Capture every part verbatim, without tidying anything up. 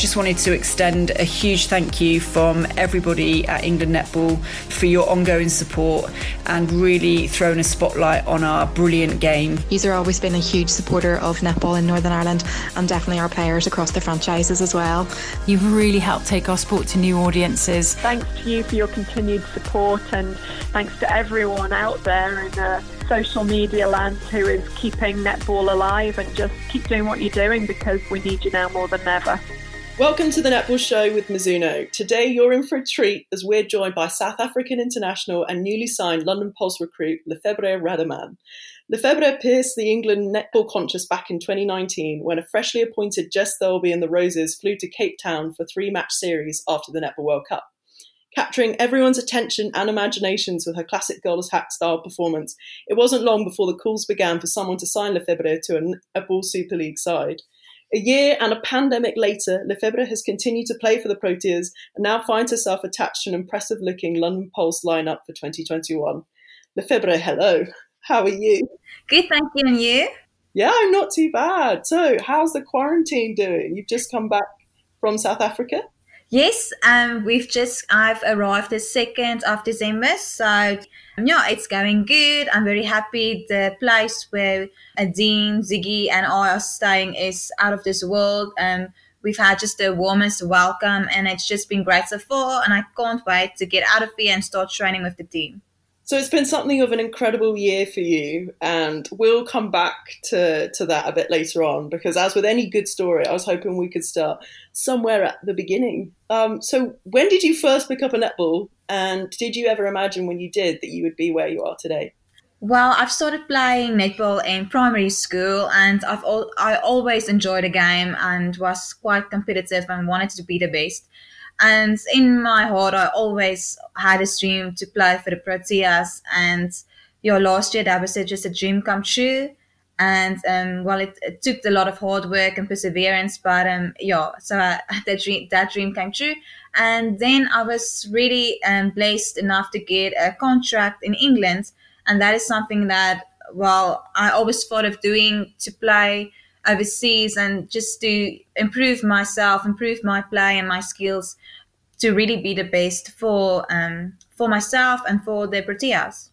just wanted to extend a huge thank you from everybody at England Netball for your ongoing support and really throwing a spotlight on our brilliant game. You've always been a huge supporter of netball in Northern Ireland and definitely our players across the franchises as well. You've really helped take our sport to new audiences. Thanks to you for your continued support, and thanks to everyone out there in uh, social media land who is keeping netball alive, and just keep doing what you're doing because we need you now more than ever. Welcome to the Netball Show with Mizuno. Today you're in for a treat as we're joined by South African international and newly signed London Pulse recruit Lefebvre Rademan. Lefebvre pierced the England netball conscious back in twenty nineteen when a freshly appointed Jess Thirlby and the Roses flew to Cape Town for a three-match series after the Netball World Cup. Capturing everyone's attention and imaginations with her classic girls' hack style performance, it wasn't long before the calls began for someone to sign Lefebvre to a Netball Super League side. A year and a pandemic later, Lefebvre has continued to play for the Proteas and now finds herself attached to an impressive-looking London Pulse lineup for twenty twenty-one. Lefebvre, hello. How are you? Good, thank you. And you? Yeah, I'm not too bad. So, how's the quarantine doing? You've just come back from South Africa? Yes, um, we've just, I've arrived the second of December, so yeah, it's going good. I'm very happy. The place where Dean, Ziggy and I are staying is out of this world. Um, we've had just the warmest welcome and it's just been great so far, and I can't wait to get out of here and start training with the team. So it's been something of an incredible year for you, and we'll come back to, to that a bit later on, because as with any good story, I was hoping we could start somewhere at the beginning. Um, so when did you first pick up a netball, and did you ever imagine when you did that you would be where you are today? Well, I've started playing netball in primary school, and I've al- I always enjoyed the game and was quite competitive and wanted to be the best. And in my heart, I always had a dream to play for the Proteas. And yeah, last year that was just a dream come true. And um, well, it, it took a lot of hard work and perseverance, but um, yeah, so I, that dream that dream came true. And then I was really um, blessed enough to get a contract in England, and that is something that, well, I always thought of doing, to play overseas and just to improve myself, improve my play and my skills to really be the best for um, for myself and for the Proteas.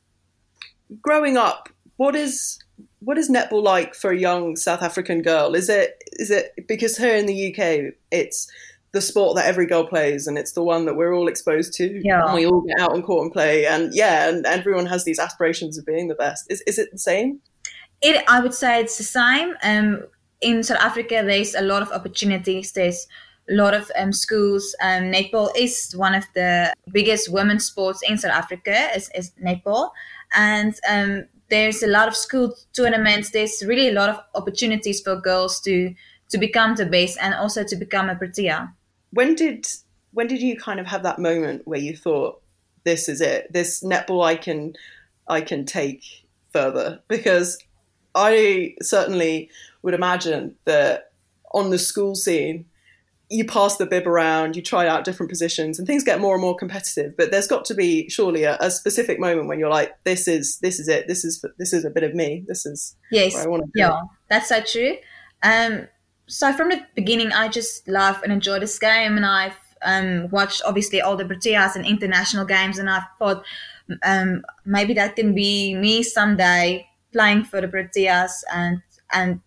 Growing up, what is what is netball like for a young South African girl? Is it is it because here in the U K it's the sport that every girl plays, and it's the one that we're all exposed to, yeah. and we all get out on court and play, and yeah, and everyone has these aspirations of being the best. Is is it the same? It I would say it's the same. Um, in South Africa, there's a lot of opportunities. There's a lot of um, schools. Um, netball is one of the biggest women's sports in South Africa, is, is netball. And um, there's a lot of school tournaments. There's really a lot of opportunities for girls to to become the best and also to become a Protea. When did when did you kind of have that moment where you thought, this is it, this netball I can I can take further? Because I certainly would imagine that on the school scene, you pass the bib around, you try out different positions, and things get more and more competitive. But there's got to be surely a, a specific moment when you're like, this is this is it. This is this is a bit of me. This is yes, where I want to yeah, go. That's so true. Um, so from the beginning, I just love and enjoy this game, and I've um, watched obviously all the Proteas and international games, and I thought um, maybe that can be me someday playing for the Proteas, and and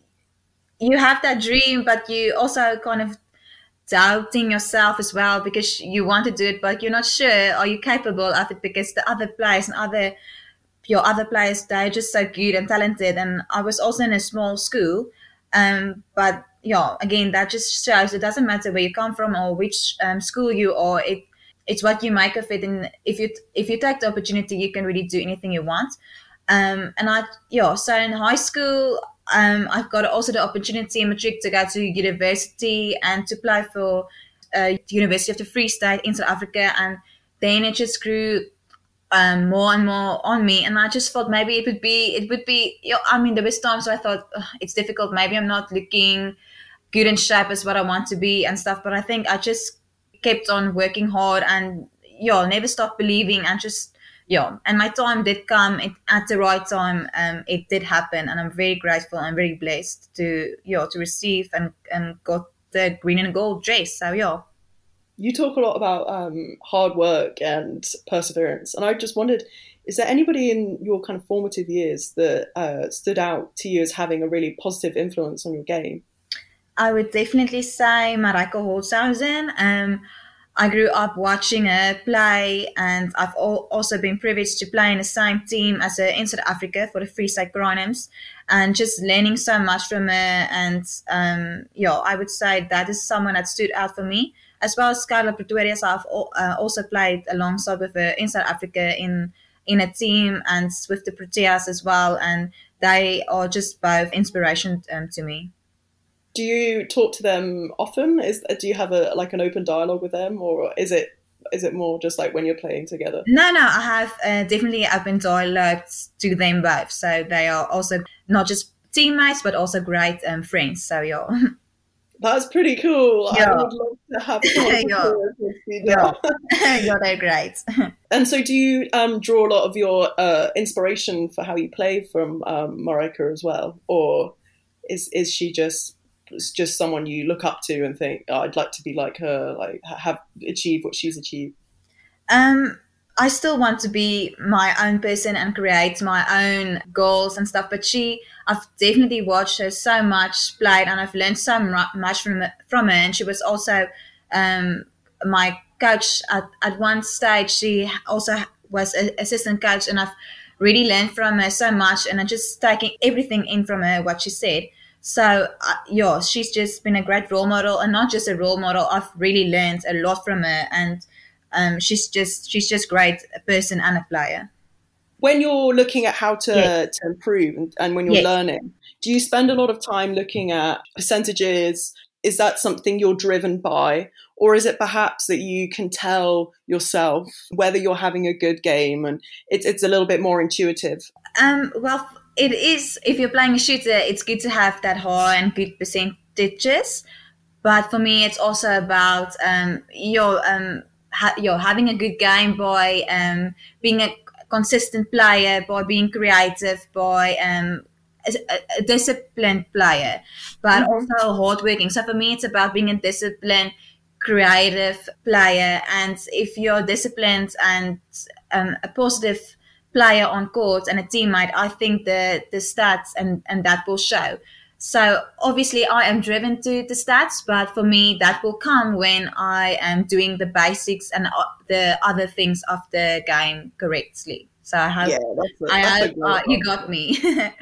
you have that dream, but you also kind of doubting yourself as well, because you want to do it, but you're not sure, are you capable of it, because the other players and other your other players, they're just so good and talented. And I was also in a small school, um, but yeah, again, that just shows it doesn't matter where you come from or which um, school you are. It it's what you make of it, and if you if you take the opportunity, you can really do anything you want. Um, and I yeah, so in high school, Um, I've got also the opportunity in Matric to go to university and to apply for uh, the University of the Free State in South Africa, and then it just grew um, more and more on me, and I just thought maybe it would be it would be you know, I mean, there was times where I thought it's difficult, maybe I'm not looking good in shape as what I want to be and stuff, but I think I just kept on working hard and yeah, never stopped believing, and just yeah, and my time did come it, at the right time. Um, it did happen, and I'm very grateful and very blessed to, you know, to receive and, and got the green and gold dress. So yeah. You talk a lot about um, hard work and perseverance, and I just wondered, is there anybody in your kind of formative years that uh, stood out to you as having a really positive influence on your game? I would definitely say Marijke Holzhausen. Um, I grew up watching her play, and I've al- also been privileged to play in the same team as her in South Africa for the Free State Crinums, and just learning so much from her. And um, yeah, I would say that is someone that stood out for me, as well as Carla Pretorius. I've al- uh, also played alongside with her in South Africa in in a team and with the Proteas as well, and they are just both inspiration um, to me. Do you talk to them often? Is do you have a like an open dialogue with them, or is it is it more just like when you're playing together? No, no, I have uh, definitely open dialogue to them both. So they are also not just teammates, but also great um, friends. So yeah. That's pretty cool. Yeah. I would love to have yeah. yeah. yeah, they're great. And so do you um, draw a lot of your uh, inspiration for how you play from um, Marijke as well? Or is is she just just someone you look up to and think, oh, I'd like to be like her, like have achieved what she's achieved? Um, I still want to be my own person and create my own goals and stuff. But she, I've definitely watched her so much played, and I've learned so much from from her. And she was also um, my coach at, at one stage. She also was an assistant coach, and I've really learned from her so much. And I'm just taking everything in from her, what she said. So, uh, yeah, she's just been a great role model, and not just a role model. I've really learned a lot from her, and um, she's just she's just great, a person and a player. When you're looking at how to, yes. to improve and, and when you're yes. learning, do you spend a lot of time looking at percentages? Is that something you're driven by? Or is it perhaps that you can tell yourself whether you're having a good game and it's it's a little bit more intuitive? Um, well, it is. If you're playing a shooter, it's good to have that high and good percentages. But for me, it's also about um, you're, um, ha- you're having a good game by um, being a consistent player, by being creative, by um, a, a disciplined player, but mm-hmm. also hardworking. So for me, it's about being a disciplined, creative player. And if you're disciplined and um, a positive player on court and a teammate, I think the the stats and, and that will show. So obviously I am driven to the stats, but for me that will come when I am doing the basics and the other things of the game correctly. So I hope, yeah, that's a, I that's hope uh, you got me.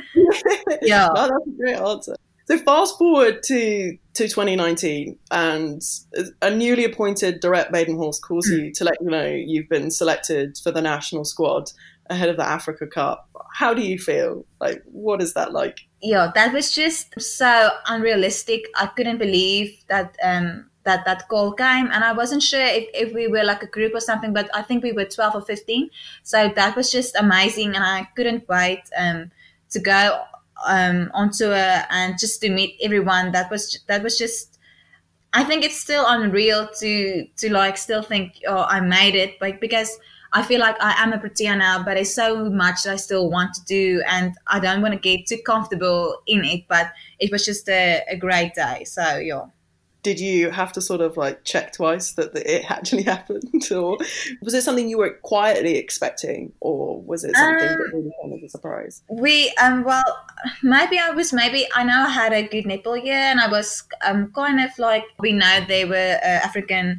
yeah, no, that's a great answer. So fast forward to, to twenty nineteen, and a newly appointed Dorette Badenhorst calls mm. you to let you know you've been selected for the national squad ahead of the Africa Cup. How do you feel? Like, what is that like? Yeah, that was just so unrealistic. I couldn't believe that um, that that call came, and I wasn't sure if, if we were like a group or something, but I think we were twelve or fifteen. So that was just amazing, and I couldn't wait um, to go um, on tour and just to meet everyone. That was that was just. I think it's still unreal to to like still think, oh, I made it, but because I feel like I am a Protea now, but there's so much that I still want to do, and I don't want to get too comfortable in it. But it was just a, a great day. So yeah. Did you have to sort of like check twice that it actually happened, or was it something you were quietly expecting, or was it something um, that really came as a surprise? We um well maybe I was maybe I know I had a good netball year, and I was um kind of like, we know there were uh, African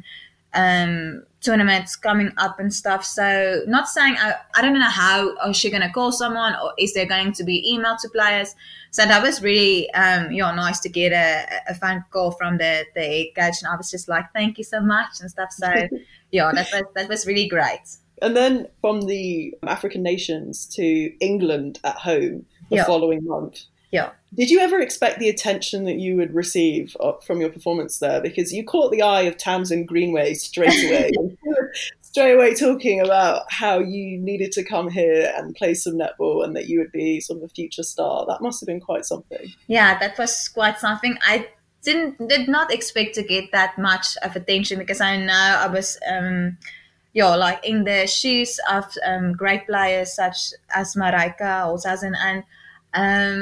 um tournaments coming up and stuff. So not saying I, I don't know how is she going to call someone, or is there going to be email to players. So that was really um you know nice to get a, a phone call from the the head coach, and I was just like, thank you so much and stuff. So yeah, that was that was really great. And then from the African nations to England at home the yeah. following month. Yeah. Did you ever expect the attention that you would receive from your performance there? Because you caught the eye of Tamsin Greenway straight away. straight away talking about how you needed to come here and play some netball and that you would be sort of a future star. That must have been quite something. Yeah, that was quite something. I didn't did not expect to get that much of attention, because I know I was um yeah, like in the shoes of um great players such as Marijke Holzhausen, and um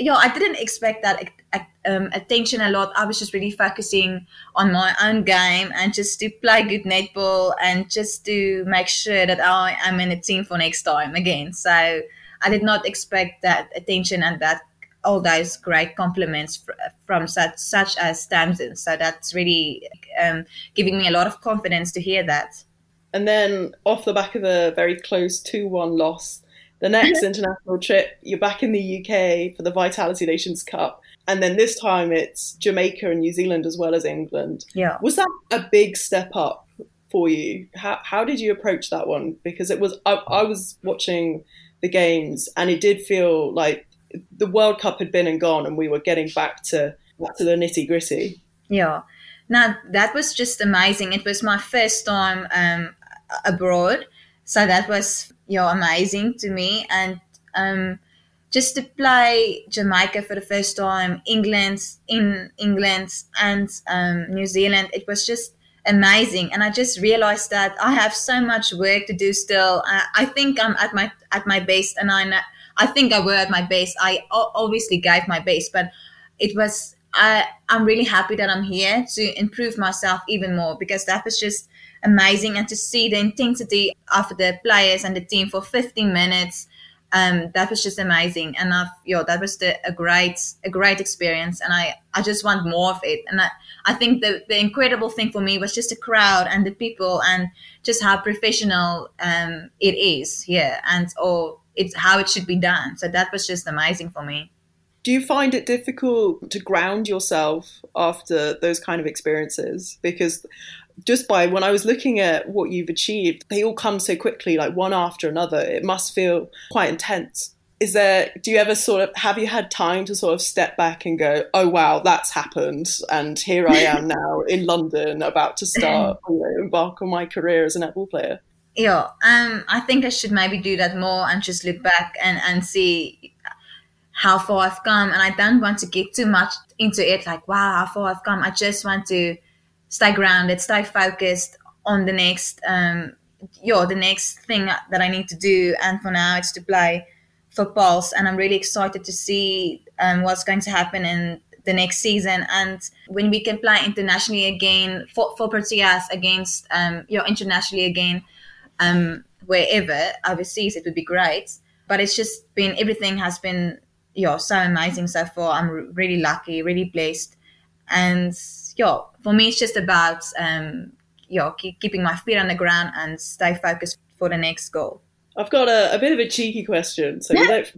yeah, I didn't expect that um, attention a lot. I was just really focusing on my own game and just to play good netball and just to make sure that I am in a team for next time again. So I did not expect that attention and that all those great compliments from such such as Tamsin. So that's really um, giving me a lot of confidence to hear that. And then off the back of a very close two one loss, the next international trip, you're back in the U K for the Vitality Nations Cup. And then this time it's Jamaica and New Zealand as well as England. Yeah. Was that a big step up for you? How how did you approach that one? Because it was I, I was watching the games and it did feel like the World Cup had been and gone and we were getting back to back to the nitty gritty. Yeah. Now, that was just amazing. It was my first time um, abroad. So that was, you know, amazing to me. And um, just to play Jamaica for the first time, England, in England and um, New Zealand, it was just amazing. And I just realized that I have so much work to do still. I, I think I'm at my at my best, and I know, I think I were at my best. I obviously gave my best, but it was, I, I'm really happy that I'm here to improve myself even more, because that was just amazing. And to see the intensity of the players and the team for fifteen minutes, um, that was just amazing. And I've, you know, that was the, a great, a great experience. And I, I just want more of it. And I, I think the, the incredible thing for me was just the crowd and the people and just how professional um, it is here, and or it's how it should be done. So that was just amazing for me. Do you find it difficult to ground yourself after those kind of experiences? Because just by when I was looking at what you've achieved, they all come so quickly, like one after another. It must feel quite intense. Is there, do you ever sort of, have you had time to sort of step back and go, oh, wow, that's happened. And here I am now in London about to start, you know, embark on my career as a netball player? Yeah, um, I think I should maybe do that more and just look back and, and see how far I've come. And I don't want to get too much into it, like, wow, how far I've come. I just want to stay grounded, stay focused on the next, um, yeah, the next thing that I need to do. And for now, it's to play for Pulse. And I'm really excited to see um, what's going to happen in the next season. And when we can play internationally again, for, for Proteas against, um, you know, internationally again, um, wherever, overseas, it would be great. But it's just been, everything has been, yeah, so amazing so far. I'm r- really lucky, really blessed. And yeah, for me, it's just about, um, yeah, keep, keeping my feet on the ground and stay focused for the next goal. I've got a, a bit of a cheeky question, so you don't,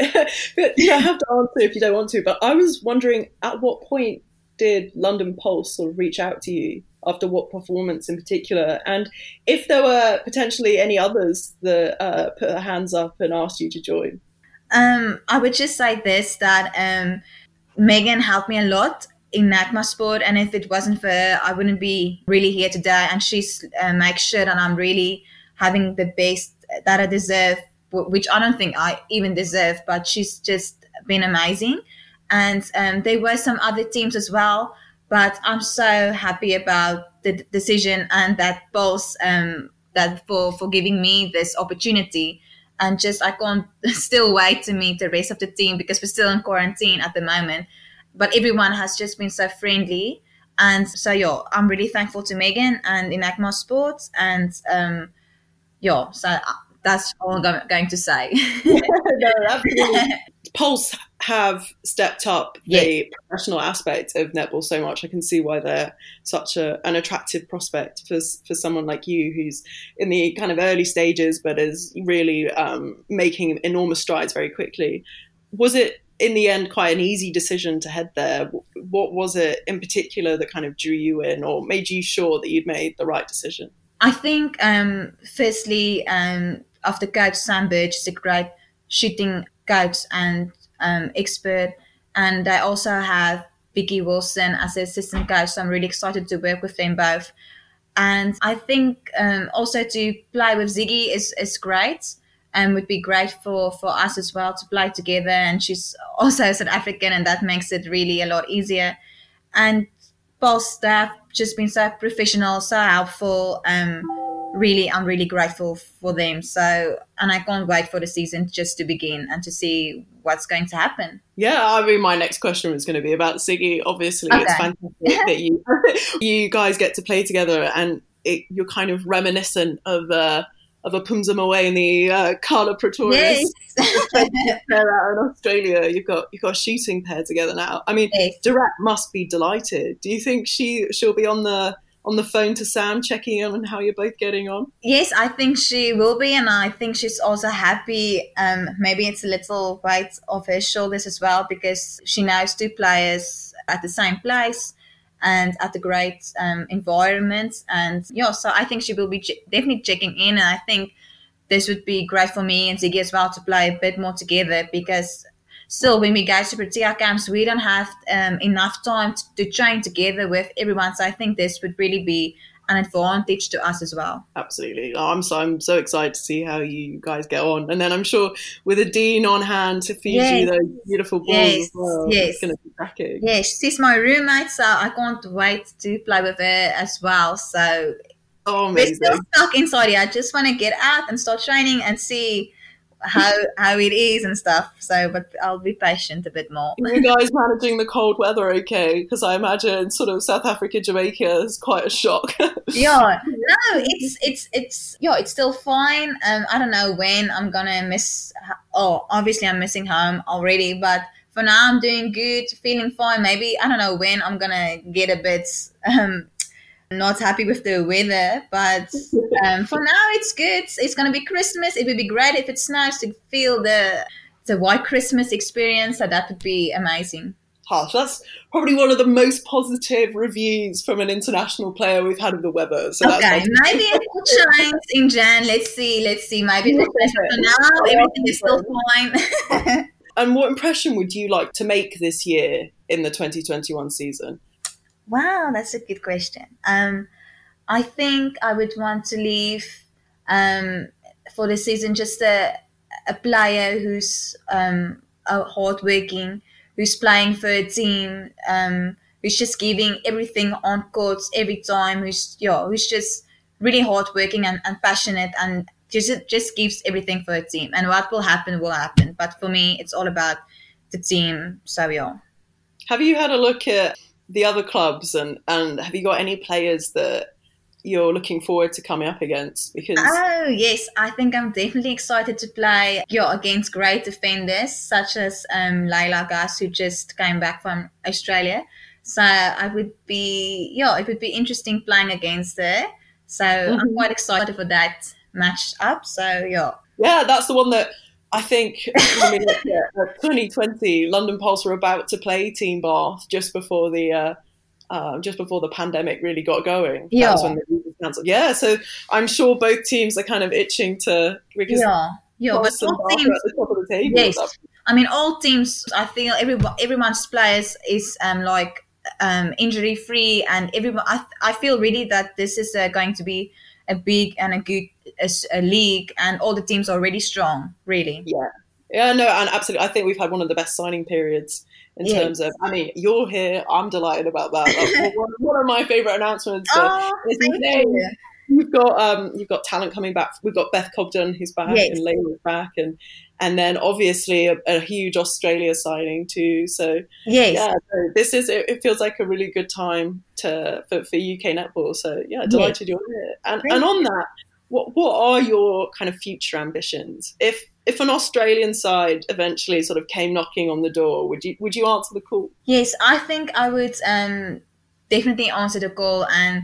you don't have to answer if you don't want to, but I was wondering, at what point did London Pulse sort of reach out to you? After what performance in particular? And if there were potentially any others that uh, put their hands up and asked you to join? Um, I would just say this, that um, Megan helped me a lot in NACMA Sport, and if it wasn't for her, I wouldn't be really here today. And she's uh, makes sure that I'm really having the best that I deserve, which I don't think I even deserve, but she's just been amazing. And um, there were some other teams as well, but I'm so happy about the d- decision and that Pulse, um, that for, for giving me this opportunity. And just, I can't still wait to meet the rest of the team, because we're still in quarantine at the moment. But everyone has just been so friendly. And so, yeah, I'm really thankful to Megan and NACMA Sports. And, um, yeah, so that's all I'm go- going to say. No, absolutely. Pulse have stepped up the yeah. professional aspect of netball so much. I can see why they're such a, an attractive prospect for for someone like you, who's in the kind of early stages but is really um, making enormous strides very quickly. Was it in the end quite an easy decision to head there? What was it in particular that kind of drew you in or made you sure that you'd made the right decision? I think, um, firstly, um, after coach Sam Birch is a great shooting coach and um, expert, and I also have Vicky Wilson as an assistant coach, so I'm really excited to work with them both. And I think um, also to play with Ziggy is, is great and would be great for, for us as well to play together. And she's also South African, and that makes it really a lot easier. And Pulse staff just been so professional, so helpful. Um, really, I'm really grateful for them. So, and I can't wait for the season just to begin and to see what's going to happen. Yeah, I mean, my next question was going to be about Siggy. Obviously, Okay. It's fantastic that you you guys get to play together, and it, you're kind of reminiscent of uh, of a Pumzum away in the uh, Carla Pretorius Yes. pair out in Australia. You've got you've got a shooting pair together now. I mean, Yes. Direct must be delighted. Do you think she she'll be on the on the phone to Sam, checking in on how you're both getting on? Yes, I think she will be, and I think she's also happy. Um, maybe it's a little weight off her shoulders as well, because she knows two players at the same place and at a great um, environment. And yeah, so I think she will be ch- definitely checking in, and I think this would be great for me and Ziggy as well to play a bit more together, because still, when we go to Protea camps, we don't have um, enough time to, to train together with everyone. So I think this would really be an advantage to us as well. Absolutely. Oh, I'm so I'm so excited to see how you guys get on. And then I'm sure with a Dean on hand to feed Yes. you those beautiful balls Yes. as well, Yes. it's going to be cracking. Yeah, she's my roommate, so I can't wait to play with her as well. So Oh, we're amazing. still stuck inside here. I just want to get out and start training and see how how it is and stuff. So, but I'll be patient a bit more. Are you guys managing the cold weather okay? Because I imagine sort of South Africa, Jamaica is quite a shock. Yeah, no, it's it's it's yeah, it's still fine. Um, I don't know when I'm gonna miss. Oh, obviously I'm missing home already, but for now I'm doing good, feeling fine. Maybe I don't know when I'm gonna get a bit um not happy with the weather, but um, for now it's good. It's gonna be Christmas. It would be great if it snows to feel the the white Christmas experience. So that would be amazing. Harsh. That's probably one of the most positive reviews from an international player we've had of the weather. So Okay, that's maybe it will change in Jan. Let's see. Let's see. Maybe it will change. For now, everything is still fine. And what impression would you like to make this year in the twenty twenty-one season? Wow, that's a good question. Um, I think I would want to leave um, for the season just a, a player who's um, a hardworking, who's playing for a team, um, who's just giving everything on court every time, who's yeah, who's just really hardworking and, and passionate, and just just gives everything for a team. And what will happen will happen. But for me, it's all about the team. So yeah. Have you had a look at the other clubs, and, and have you got any players that you're looking forward to coming up against? Because Oh yes, I think I'm definitely excited to play yeah, against great defenders such as um, Layla Gas, who just came back from Australia. So I would be yeah, it would be interesting playing against her. So mm-hmm. I'm quite excited for that match up. So yeah, yeah, that's the one that I think when we look at twenty twenty, London Pulse were about to play Team Bath just before the uh, uh, just before the pandemic really got going. Yeah. That was when the league was cancelled. Yeah, so I'm sure both teams are kind of itching to because yeah, yeah, but Pulse and all Bath teams, are at the top of the table. yes, I mean all teams. I feel everyone, everyone's players is um like um injury free, and everyone. I I feel really that this is uh, going to be a big and a good a, a league, and all the teams are really strong, really. Yeah, yeah, no, and absolutely. I think we've had one of the best signing periods in yes. terms of. I mean, you're here. I'm delighted about that. That's one, one of my favourite announcements. Oh, thank you. You've got um, you've got talent coming back. We've got Beth Cobden, who's back, yes. and Layla's back, and and then obviously a, a huge Australia signing too. So yes, yeah, so this is it, it. Feels like a really good time to for, for U K netball. So yeah, delighted yes. you're here. And Thank and on that, what what are your kind of future ambitions? If if an Australian side eventually sort of came knocking on the door, would you would you answer the call? Yes, I think I would um, definitely answer the call. And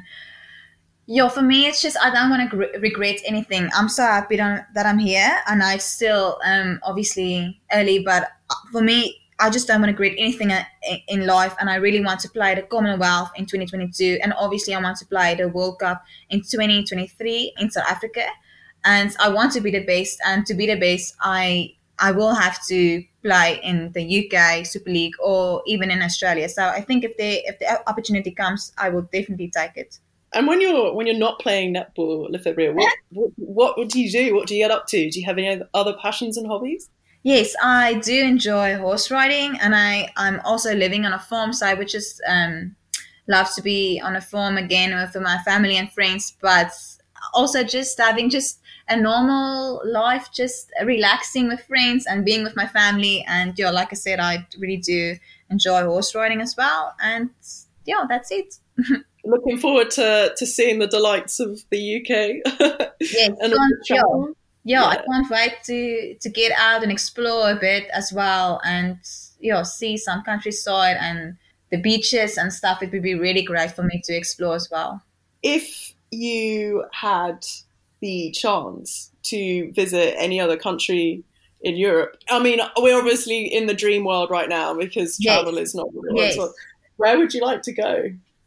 yeah, for me, it's just I don't want to gr- regret anything. I'm so happy that I'm here, and I still um, obviously early, but for me, I just don't want to regret anything in life, and I really want to play the Commonwealth in twenty twenty-two, and obviously I want to play the World Cup in twenty twenty-three in South Africa, and I want to be the best, and to be the best, I I will have to play in the U K Super League or even in Australia. So I think if the if the opportunity comes, I will definitely take it. And when you're when you're not playing netball, Lefebvre, what, what what do you do? What do you get up to? Do you have any other passions and hobbies? Yes, I do enjoy horse riding, and I, I'm also living on a farm, so I would just um, love to be on a farm again with my family and friends. But also just having just a normal life, just relaxing with friends and being with my family. And yeah, like I said, I really do enjoy horse riding as well. And yeah, that's it. Looking forward to, to seeing the delights of the U K. Yes, and can't, yeah, yeah, yeah, I can't wait to, to get out and explore a bit as well, and yeah, see some countryside and the beaches and stuff. It would be really great for me to explore as well. If you had the chance to visit any other country in Europe, I mean, we're obviously in the dream world right now because travel yes. is not really yes. so where would you like to go?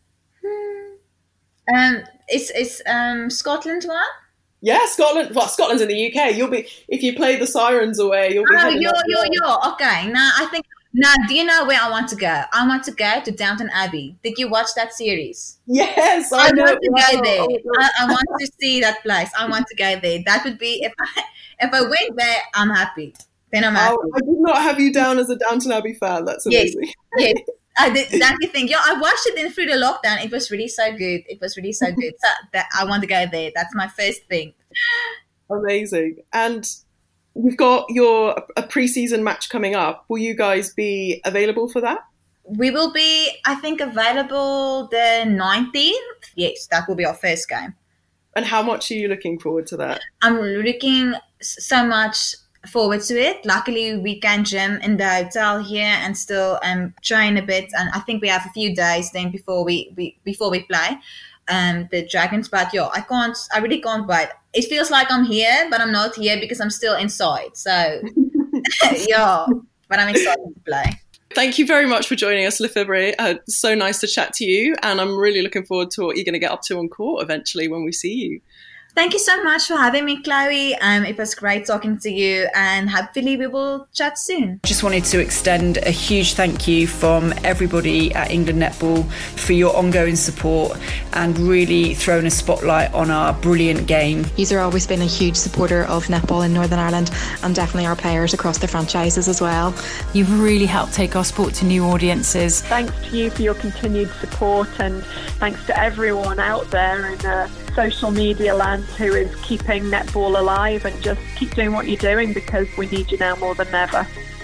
Hmm. Um, it's it's um Scotland one. Yeah, Scotland. Well, Scotland's in the U K. You'll be if you play the sirens away. You'll be. Oh, yo, yo, yo. Okay, now I think. Now, do you know where I want to go? I want to go to Downton Abbey. Did you watch that series? Yes, I, I know. want to wow. go there. Oh, I, I want to see that place. I want to go there. That would be if I if I went there, I'm happy. Then I'm happy. Oh, I did not have you down as a Downton Abbey fan. That's amazing. Yes, yes. I did. That's the thing. Yeah, I watched it in through the lockdown. It was really so good. It was really so good. So that I want to go there. That's my first thing. Amazing. And we've got your a pre-season match coming up. Will you guys be available for that? We will be, I think, available the nineteenth. Yes, that will be our first game. And how much are you looking forward to that? I'm looking so much forward to it. Luckily, we can gym in the hotel here and still um, train a bit. And I think we have a few days then before we, we before we play um, the Dragons. But yeah, I can't. I really can't wait. It feels like I'm here, but I'm not here because I'm still inside. So yeah, but I'm excited to play. Thank you very much for joining us, Lefebvre. Uh, so nice to chat to you, and I'm really looking forward to what you're going to get up to on court eventually when we see you. Thank you so much for having me, Chloe. Um, it was great talking to you, and hopefully we will chat soon. Just wanted to extend a huge thank you from everybody at England Netball for your ongoing support and really throwing a spotlight on our brilliant game. You've always been a huge supporter of netball in Northern Ireland, and definitely our players across the franchises as well. You've really helped take our sport to new audiences. Thanks to you for your continued support, and thanks to everyone out there in uh, social media land who is keeping netball alive, and just keep doing what you're doing because we need you now more than ever.